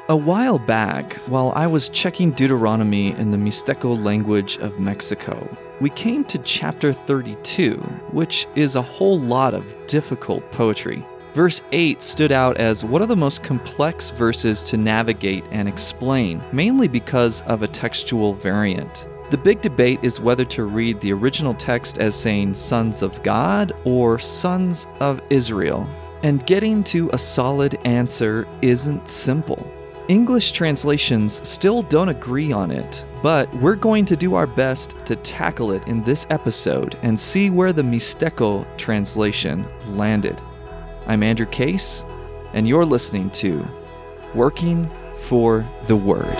A while back, while I was checking Deuteronomy in the Mixteco language of Mexico, we came to chapter 32, which is a whole lot of difficult poetry. Verse 8 stood out as one of the most complex verses to navigate and explain, mainly because of a textual variant. The big debate is whether to read the original text as saying sons of God or sons of Israel. And getting to a solid answer isn't simple. English translations still don't agree on it, but we're going to do our best to tackle it in this episode and see where the Mixteco translation landed. I'm Andrew Case, and you're listening to Working for the Word.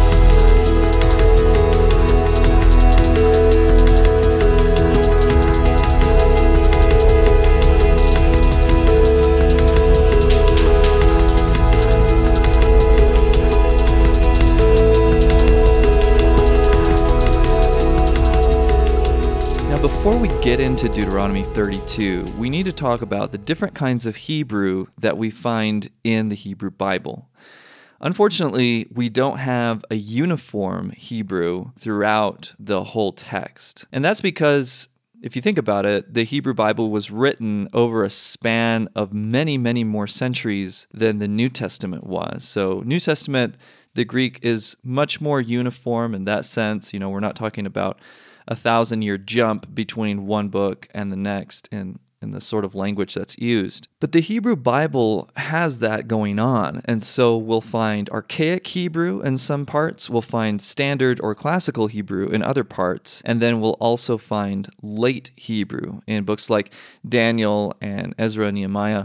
Before we get into Deuteronomy 32, we need to talk about the different kinds of Hebrew that we find in the Hebrew Bible. Unfortunately, we don't have a uniform Hebrew throughout the whole text. And that's because, if you think about it, the Hebrew Bible was written over a span of many, many more centuries than the New Testament was. So, New Testament, the Greek is much more uniform in that sense. We're not talking about a 1,000-year jump between one book and the next in the sort of language that's used. But the Hebrew Bible has that going on, and so we'll find archaic Hebrew in some parts, we'll find standard or classical Hebrew in other parts, and then we'll also find late Hebrew in books like Daniel and Ezra and Nehemiah.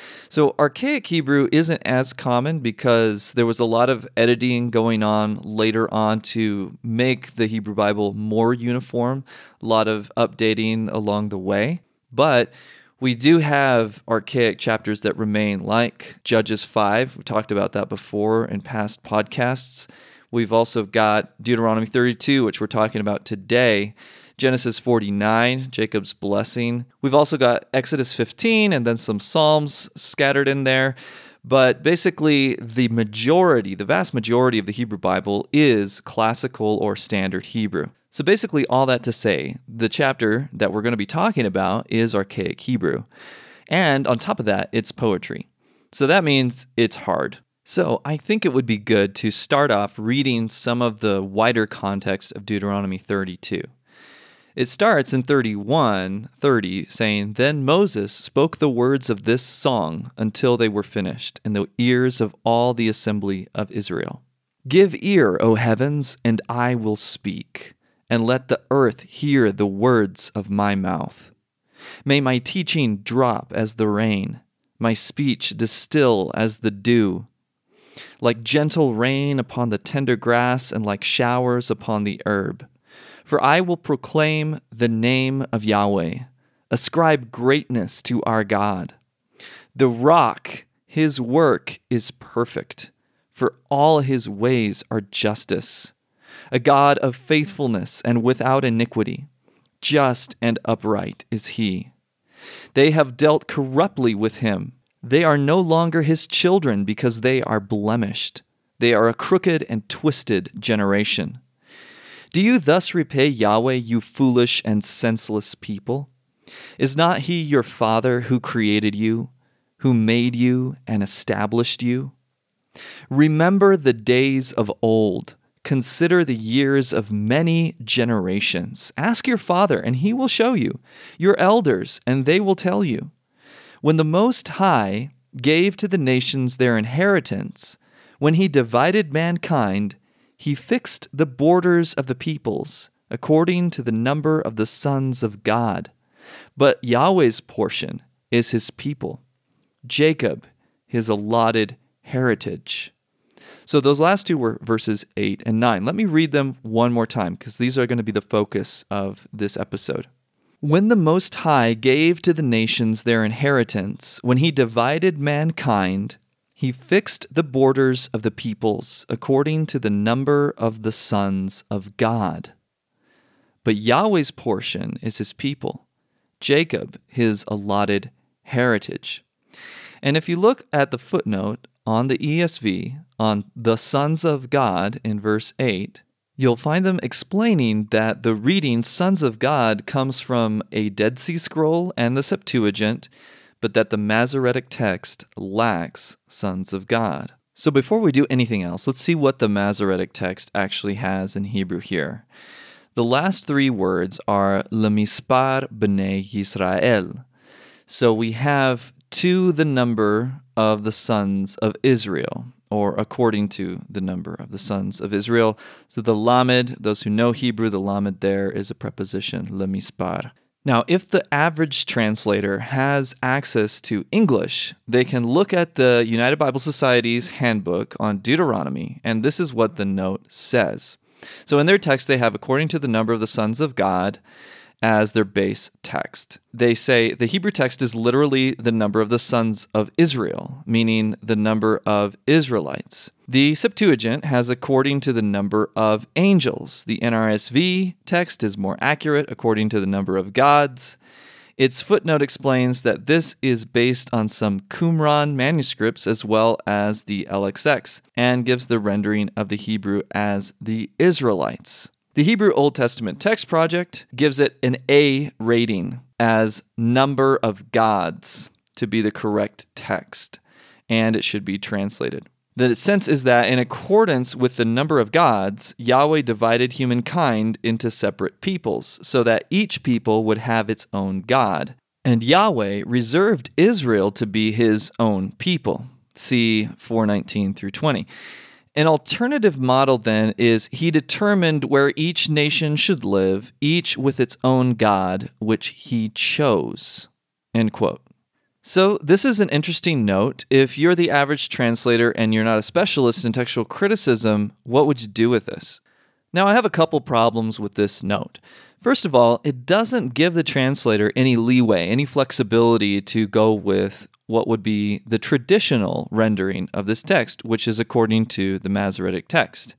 So archaic Hebrew isn't as common because there was a lot of editing going on later on to make the Hebrew Bible more uniform, a lot of updating along the way. But we do have archaic chapters that remain, like Judges 5. We talked about that before in past podcasts. We've also got Deuteronomy 32, which we're talking about today. Genesis 49, Jacob's blessing. We've also got Exodus 15 and then some Psalms scattered in there. But basically, the vast majority of the Hebrew Bible is classical or standard Hebrew. So basically, all that to say, the chapter that we're going to be talking about is archaic Hebrew. And on top of that, it's poetry. So that means it's hard. So I think it would be good to start off reading some of the wider context of Deuteronomy 32. It starts in 31:30, saying, "Then Moses spoke the words of this song until they were finished in the ears of all the assembly of Israel. Give ear, O heavens, and I will speak, and let the earth hear the words of my mouth. May my teaching drop as the rain, my speech distill as the dew, like gentle rain upon the tender grass and like showers upon the herb. For I will proclaim the name of Yahweh, ascribe greatness to our God. The rock, his work is perfect, for all his ways are justice. A God of faithfulness and without iniquity, just and upright is he. They have dealt corruptly with him. They are no longer his children because they are blemished. They are a crooked and twisted generation. Do you thus repay Yahweh, you foolish and senseless people? Is not he your father who created you, who made you and established you? Remember the days of old. Consider the years of many generations. Ask your father, and he will show you, your elders, and they will tell you. When the Most High gave to the nations their inheritance, when he divided mankind, he fixed the borders of the peoples according to the number of the sons of God. But Yahweh's portion is his people, Jacob his allotted heritage." So those last two were verses 8 and 9. Let me read them one more time because these are going to be the focus of this episode. "When the Most High gave to the nations their inheritance, when he divided mankind, he fixed the borders of the peoples according to the number of the sons of God. But Yahweh's portion is his people, Jacob his allotted heritage." And if you look at the footnote on the ESV, on the sons of God in verse 8, you'll find them explaining that the reading sons of God comes from a Dead Sea Scroll and the Septuagint, but that the Masoretic text lacks sons of God. So before we do anything else, let's see what the Masoretic text actually has in Hebrew here. The last three words are Lemispar B'nai Yisrael. So we have to the number of the sons of Israel, or according to the number of the sons of Israel. So the lamed, those who know Hebrew, the lamed there is a preposition, lemispar. Now, if the average translator has access to English, they can look at the United Bible Society's handbook on Deuteronomy, and this is what the note says. So in their text, they have according to the number of the sons of God as their base text. They say the Hebrew text is literally the number of the sons of Israel, meaning the number of Israelites. The Septuagint has according to the number of angels. The NRSV text is more accurate according to the number of gods. Its footnote explains that this is based on some Qumran manuscripts as well as the LXX, and gives the rendering of the Hebrew as the Israelites. The Hebrew Old Testament Text Project gives it an A rating as number of gods to be the correct text, and it should be translated. The sense is that in accordance with the number of gods, Yahweh divided humankind into separate peoples, so that each people would have its own God. And Yahweh reserved Israel to be his own people. See 4:19 through 20. An alternative model, then, is he determined where each nation should live, each with its own God, which he chose. End quote. So this is an interesting note. If you're the average translator and you're not a specialist in textual criticism, what would you do with this? Now, I have a couple problems with this note. First of all, it doesn't give the translator any leeway, any flexibility to go with what would be the traditional rendering of this text, which is according to the Masoretic text.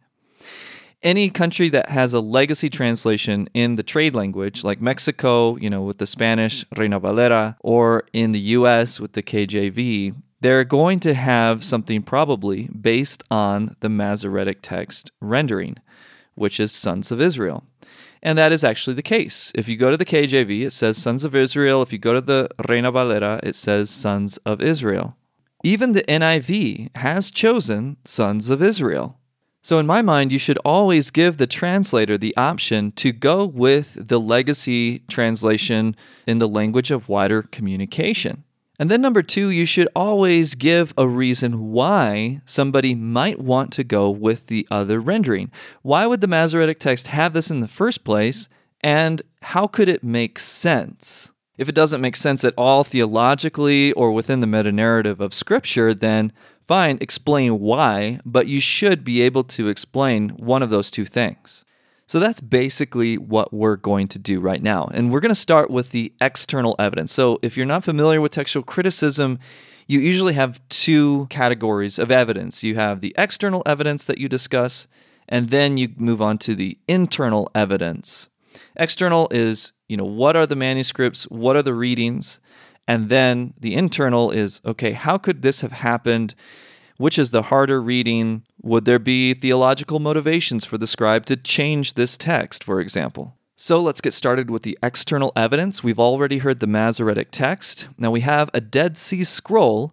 Any country that has a legacy translation in the trade language, like Mexico, with the Spanish Reina Valera, or in the US with the KJV, they're going to have something probably based on the Masoretic text rendering, which is sons of Israel. And that is actually the case. If you go to the KJV, it says sons of Israel. If you go to the Reina Valera, it says sons of Israel. Even the NIV has chosen sons of Israel. So in my mind, you should always give the translator the option to go with the legacy translation in the language of wider communication. And then number two, you should always give a reason why somebody might want to go with the other rendering. Why would the Masoretic text have this in the first place, and how could it make sense? If it doesn't make sense at all theologically or within the meta-narrative of Scripture, then fine, explain why, but you should be able to explain one of those two things. So that's basically what we're going to do right now. And we're going to start with the external evidence. So if you're not familiar with textual criticism, you usually have two categories of evidence. You have the external evidence that you discuss, and then you move on to the internal evidence. External is, what are the manuscripts? What are the readings? And then the internal is, okay, how could this have happened? Which is the harder reading? Would there be theological motivations for the scribe to change this text, for example? So let's get started with the external evidence. We've already heard the Masoretic text. Now we have a Dead Sea Scroll,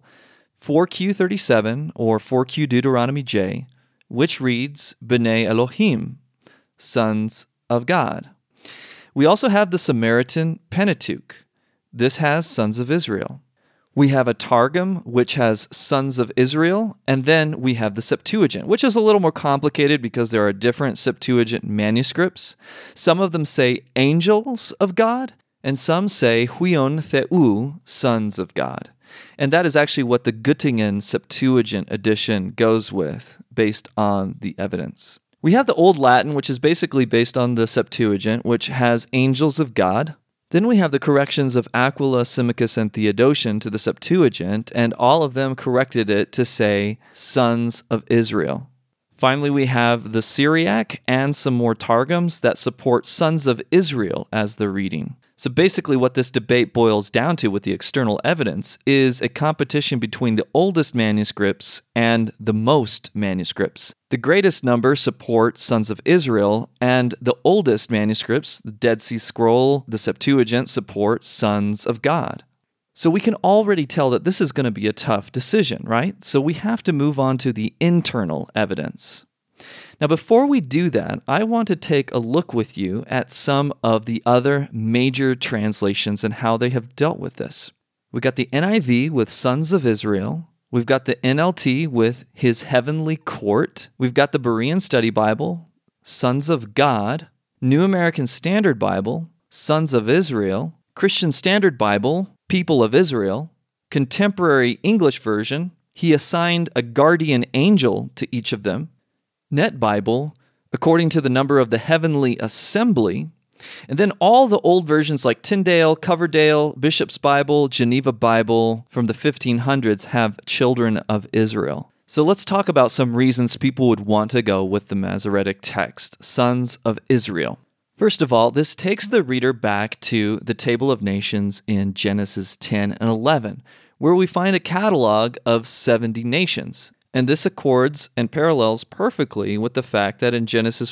4Q37 or 4Q Deuteronomy J, which reads, B'nai Elohim, sons of God. We also have the Samaritan Pentateuch. This has sons of Israel. We have a Targum, which has sons of Israel, and then we have the Septuagint, which is a little more complicated because there are different Septuagint manuscripts. Some of them say angels of God, and some say huion theu, sons of God. And that is actually what the Göttingen Septuagint edition goes with, based on the evidence. We have the Old Latin, which is basically based on the Septuagint, which has angels of God. Then we have the corrections of Aquila, Symmachus, and Theodotion to the Septuagint, and all of them corrected it to say, sons of Israel. Finally, we have the Syriac and some more Targums that support sons of Israel as the reading. So basically what this debate boils down to with the external evidence is a competition between the oldest manuscripts and the most manuscripts. The greatest number support sons of Israel, and the oldest manuscripts, the Dead Sea Scroll, the Septuagint, support sons of God. So we can already tell that this is going to be a tough decision, right? So we have to move on to the internal evidence. Now, before we do that, I want to take a look with you at some of the other major translations and how they have dealt with this. We got the NIV with Sons of Israel. We've got the NLT with His Heavenly Court. We've got the Berean Study Bible, Sons of God. New American Standard Bible, Sons of Israel. Christian Standard Bible, People of Israel. Contemporary English Version, He assigned a guardian angel to each of them. Net Bible, according to the number of the heavenly assembly, and then all the old versions like Tyndale, Coverdale, Bishop's Bible, Geneva Bible from the 1500s have children of Israel. So let's talk about some reasons people would want to go with the Masoretic text, Sons of Israel. First of all, this takes the reader back to the Table of Nations in Genesis 10 and 11, where we find a catalog of 70 nations. And this accords and parallels perfectly with the fact that in Genesis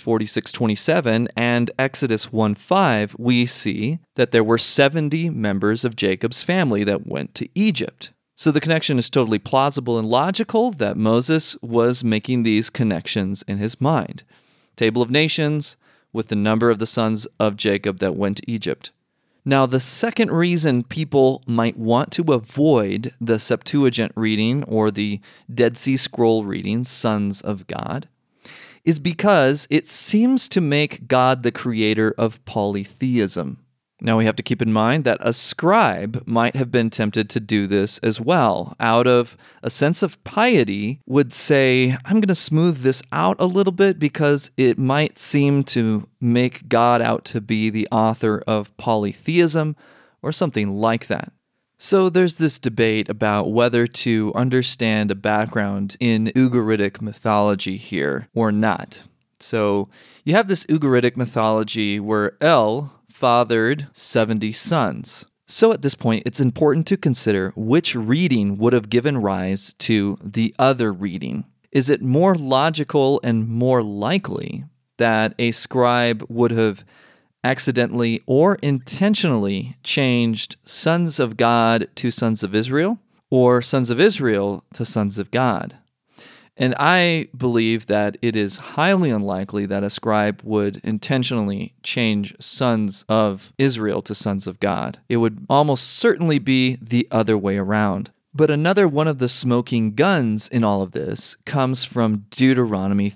46:27 and Exodus 1:5, we see that there were 70 members of Jacob's family that went to Egypt. So the connection is totally plausible and logical that Moses was making these connections in his mind. Table of Nations with the number of the sons of Jacob that went to Egypt. Now, the second reason people might want to avoid the Septuagint reading or the Dead Sea Scroll reading, Sons of God, is because it seems to make God the creator of polytheism. Now, we have to keep in mind that a scribe might have been tempted to do this as well. Out of a sense of piety, would say, I'm going to smooth this out a little bit because it might seem to make God out to be the author of polytheism or something like that. So there's this debate about whether to understand a background in Ugaritic mythology here or not. So you have this Ugaritic mythology where El fathered 70 sons. So at this point, it's important to consider which reading would have given rise to the other reading. Is it more logical and more likely that a scribe would have accidentally or intentionally changed sons of God to sons of Israel, or sons of Israel to sons of God? And I believe that it is highly unlikely that a scribe would intentionally change sons of Israel to sons of God. It would almost certainly be the other way around. But another one of the smoking guns in all of this comes from Deuteronomy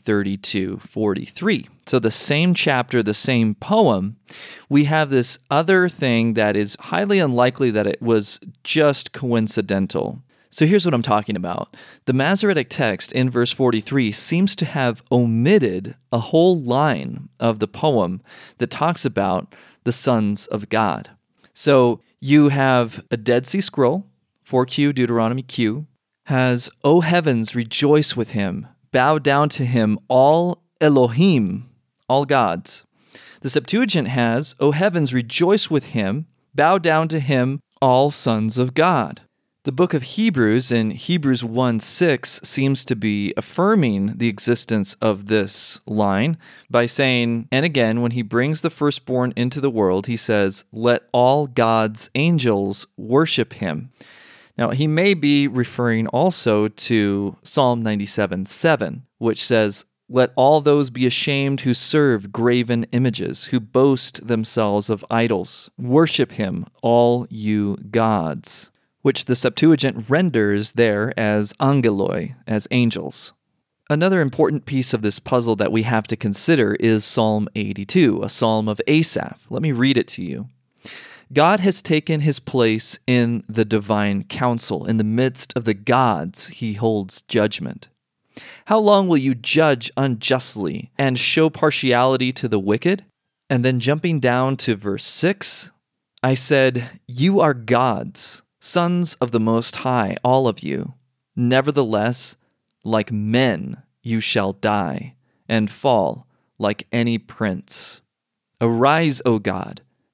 32:43. So the same chapter, the same poem, we have this other thing that is highly unlikely that it was just coincidental. So here's what I'm talking about. The Masoretic text in verse 43 seems to have omitted a whole line of the poem that talks about the sons of God. So you have a Dead Sea Scroll, 4Q, Deuteronomy Q, has, O heavens, rejoice with him, bow down to him, all Elohim, all gods. The Septuagint has, O heavens, rejoice with him, bow down to him, all sons of God. The book of Hebrews in Hebrews 1:6 seems to be affirming the existence of this line by saying, and again, when he brings the firstborn into the world, he says, let all God's angels worship him. Now, he may be referring also to Psalm 97:7, which says, let all those be ashamed who serve graven images, who boast themselves of idols. Worship him, all you gods, which the Septuagint renders there as angeloi, as angels. Another important piece of this puzzle that we have to consider is Psalm 82, a psalm of Asaph. Let me read it to you. God has taken his place in the divine council. In the midst of the gods, he holds judgment. How long will you judge unjustly and show partiality to the wicked? And then jumping down to verse 6, I said, you are gods, sons of the Most High, all of you. Nevertheless, like men you shall die, and fall like any prince. Arise, O God,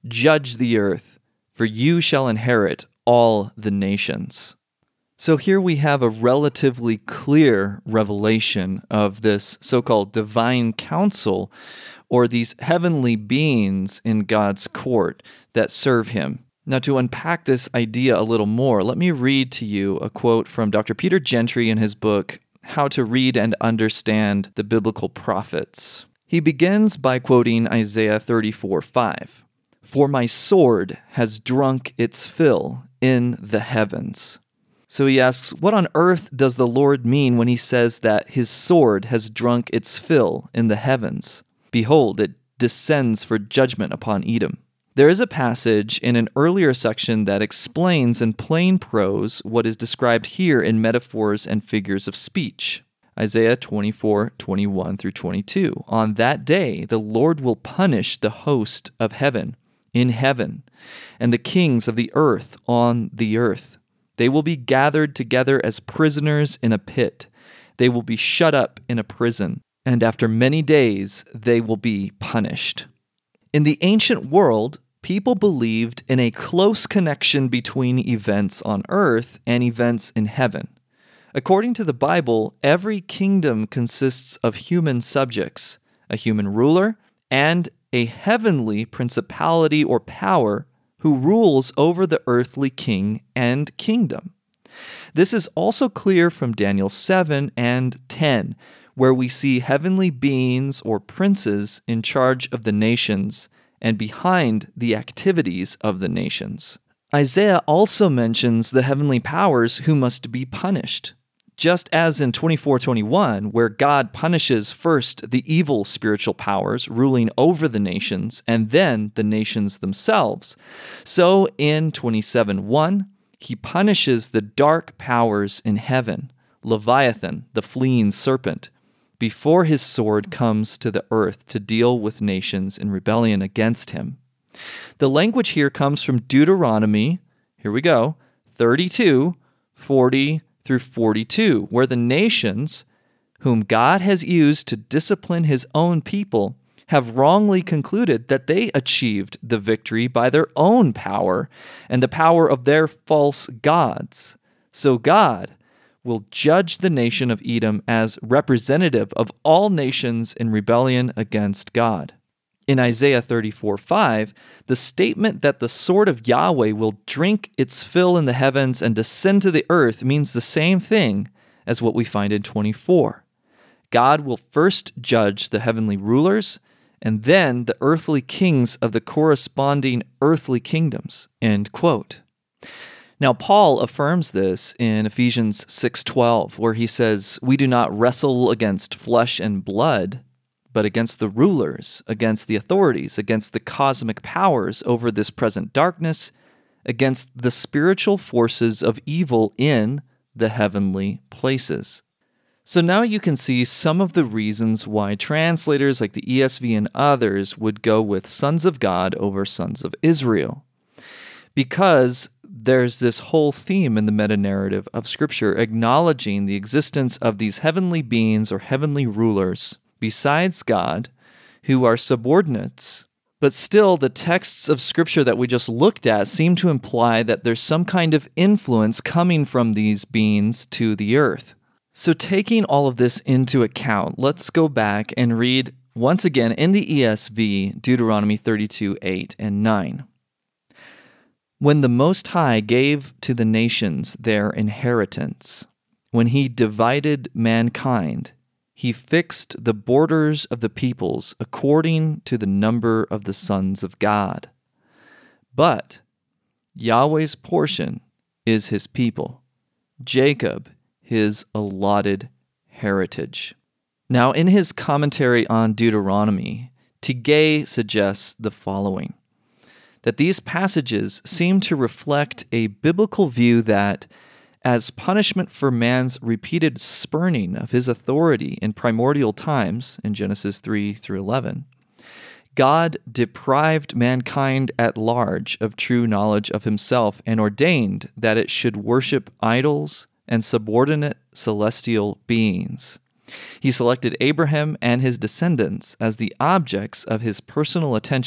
Judge the earth, for you shall inherit all the nations. So here we have a relatively clear revelation of this so-called divine council, or these heavenly beings in God's court that serve him. Now, to unpack this idea a little more, let me read to you a quote from Dr. Peter Gentry in his book, How to Read and Understand the Biblical Prophets. He begins by quoting Isaiah 34:5. For my sword has drunk its fill in the heavens. So he asks, what on earth does the Lord mean when he says that his sword has drunk its fill in the heavens? Behold, it descends for judgment upon Edom. There is a passage in an earlier section that explains in plain prose what is described here in metaphors and figures of speech. Isaiah 24:21 through 22. On that day, the Lord will punish the host of heaven in heaven, and the kings of the earth on the earth. They will be gathered together as prisoners in a pit. They will be shut up in a prison, and after many days they will be punished. In the ancient world, people believed in a close connection between events on earth and events in heaven. According to the Bible, every kingdom consists of human subjects, a human ruler, and a heavenly principality or power who rules over the earthly king and kingdom. This is also clear from Daniel 7 and 10, where we see heavenly beings or princes in charge of the nations and behind the activities of the nations. Isaiah also mentions the heavenly powers who must be punished. Just as in 24:21, where God punishes first the evil spiritual powers ruling over the nations and then the nations themselves, so in 27:1, he punishes the dark powers in heaven, Leviathan, the fleeing serpent, before his sword comes to the earth to deal with nations in rebellion against him. The language here comes from Deuteronomy, here we go, 32:40 through 42, where the nations, whom God has used to discipline his own people, have wrongly concluded that they achieved the victory by their own power and the power of their false gods. So God will judge the nation of Edom as representative of all nations in rebellion against God. In Isaiah 34:5, the statement that the sword of Yahweh will drink its fill in the heavens and descend to the earth means the same thing as what we find in 24. God will first judge the heavenly rulers and then the earthly kings of the corresponding earthly kingdoms. End quote. Now, Paul affirms this in Ephesians 6:12, where he says, we do not wrestle against flesh and blood, but against the rulers, against the authorities, against the cosmic powers over this present darkness, against the spiritual forces of evil in the heavenly places. So now you can see some of the reasons why translators like the ESV and others would go with sons of God over sons of Israel. Because there's this whole theme in the meta-narrative of Scripture acknowledging the existence of these heavenly beings or heavenly rulers besides God, who are subordinates. But still, the texts of Scripture that we just looked at seem to imply that there's some kind of influence coming from these beings to the earth. So taking all of this into account, let's go back and read once again in the ESV, Deuteronomy 32:8 and 9. When the Most High gave to the nations their inheritance, when he divided mankind, he fixed the borders of the peoples according to the number of the sons of God. But Yahweh's portion is his people, Jacob his allotted heritage. Now, in his commentary on Deuteronomy, Tigay suggests the following, that these passages seem to reflect a biblical view that as punishment for man's repeated spurning of his authority in primordial times, in Genesis 3 through 11, God deprived mankind at large of true knowledge of himself and ordained that it should worship idols and subordinate celestial beings. He selected Abraham and his descendants as the objects of his personal attention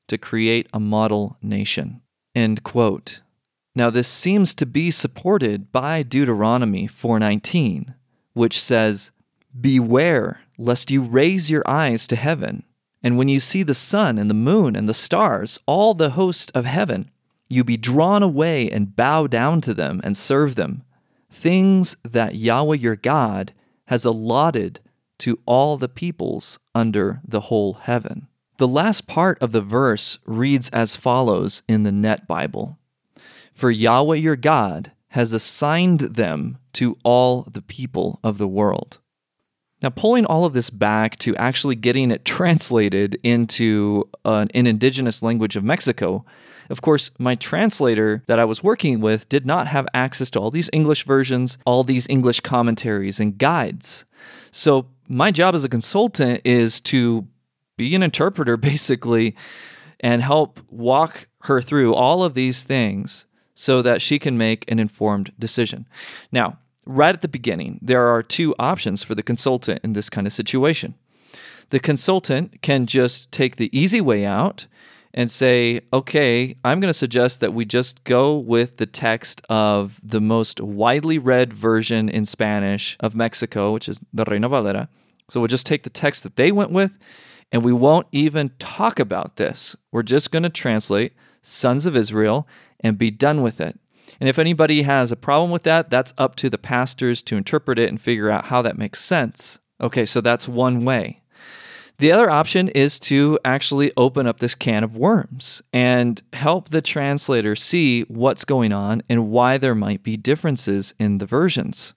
to create a model nation. End quote. Now, this seems to be supported by Deuteronomy 4:19, which says, "Beware lest you raise your eyes to heaven, and when you see the sun and the moon and the stars, all the host of heaven, you be drawn away and bow down to them and serve them, things that Yahweh your God has allotted to all the peoples under the whole heaven." The last part of the verse reads as follows in the Net Bible: "For Yahweh your God has assigned them to all the people of the world." Now, pulling all of this back to actually getting it translated into an indigenous language of Mexico, of course, my translator that I was working with did not have access to all these English versions, all these English commentaries and guides. So my job as a consultant is to be an interpreter, basically, and help walk her through all of these things so that she can make an informed decision. Now, right at the beginning, there are two options for the consultant in this kind of situation. The consultant can just take the easy way out and say, okay, I'm going to suggest that we just go with the text of the most widely read version in Spanish of Mexico, which is the Reina Valera. So we'll just take the text that they went with, and we won't even talk about this. We're just going to translate Sons of Israel and be done with it. And if anybody has a problem with that, that's up to the pastors to interpret it and figure out how that makes sense. Okay, so that's one way. The other option is to actually open up this can of worms and help the translator see what's going on and why there might be differences in the versions.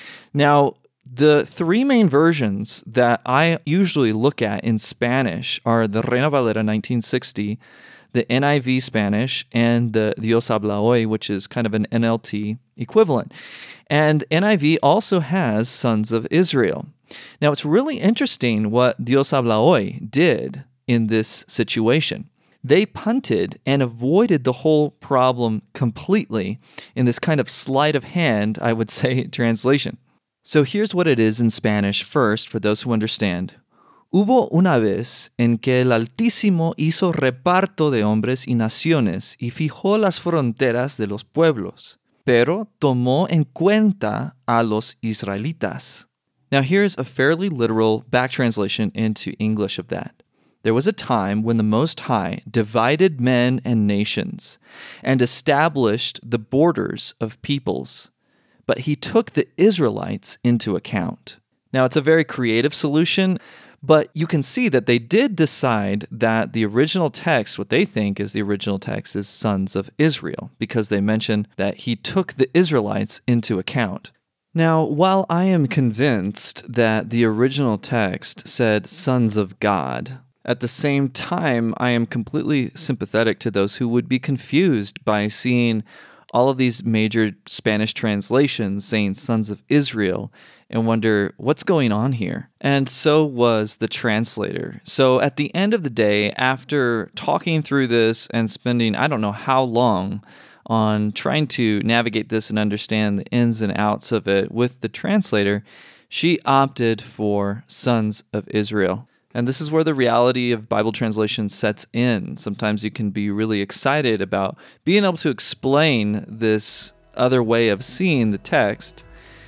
Now, the three main versions that I usually look at in Spanish are the Reina Valera 1960, the NIV Spanish, and the Dios Habla Hoy, which is kind of an NLT equivalent. And NIV also has Sons of Israel. Now, it's really interesting what Dios Habla Hoy did in this situation. They punted and avoided the whole problem completely in this kind of sleight of hand, I would say, translation. So here's what it is in Spanish first, for those who understand. Hubo una vez en que el Altísimo hizo reparto de hombres y naciones y fijó las fronteras de los pueblos, pero tomó en cuenta a los israelitas. Now here's a fairly literal back translation into English of that. There was a time when the Most High divided men and nations and established the borders of peoples, but he took the Israelites into account. Now it's a very creative solution, but you can see that they did decide that the original text, what they think is the original text, is Sons of Israel, because they mention that he took the Israelites into account. Now, while I am convinced that the original text said Sons of God, at the same time, I am completely sympathetic to those who would be confused by seeing all of these major Spanish translations saying Sons of Israel and wonder what's going on here. And so was the translator. So at the end of the day, after talking through this and spending I don't know how long on trying to navigate this and understand the ins and outs of it with the translator, she opted for Sons of Israel. And this is where the reality of Bible translation sets in. Sometimes you can be really excited about being able to explain this other way of seeing the text.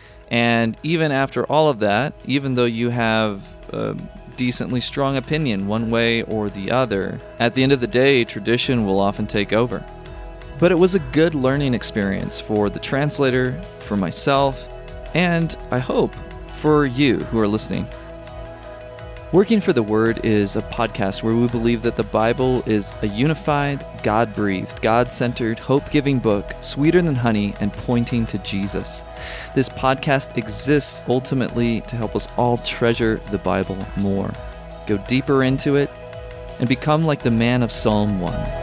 And even after all of that, even though you have a decently strong opinion one way or the other, at the end of the day, tradition will often take over. But it was a good learning experience for the translator, for myself, and I hope for you who are listening. Working for the Word is a podcast where we believe that the Bible is a unified, God-breathed, God-centered, hope-giving book, sweeter than honey and pointing to Jesus. This podcast exists ultimately to help us all treasure the Bible more, go deeper into it, and become like the man of Psalm 1.